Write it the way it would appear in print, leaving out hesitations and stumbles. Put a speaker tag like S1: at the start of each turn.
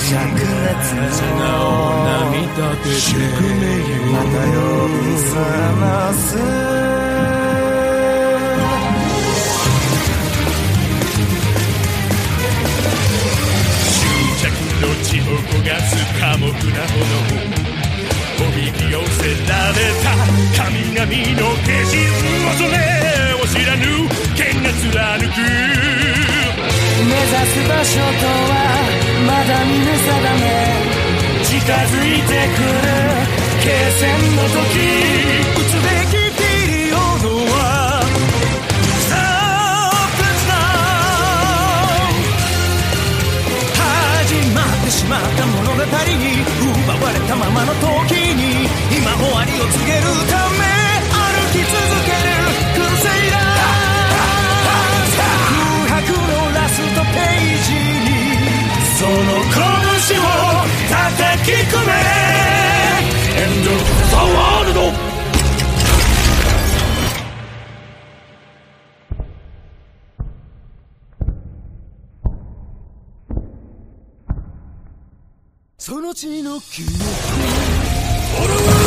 S1: 背中を波立てて
S2: また呼び覚ます
S3: 執着の血を焦がす寡黙な炎おびき寄せられた神々の化身恐れを知らぬ剣が貫く
S2: 目指す場所とはまだ見ぬ定め近づいてくる決戦の時撃つべきピリオドは Stop this now 始まってしまった物語に奪われたままの時に今終わりを告げるため歩き続けるクルセイダー空白のラストページにその拳を叩き込め End of the world その血の記憶俺は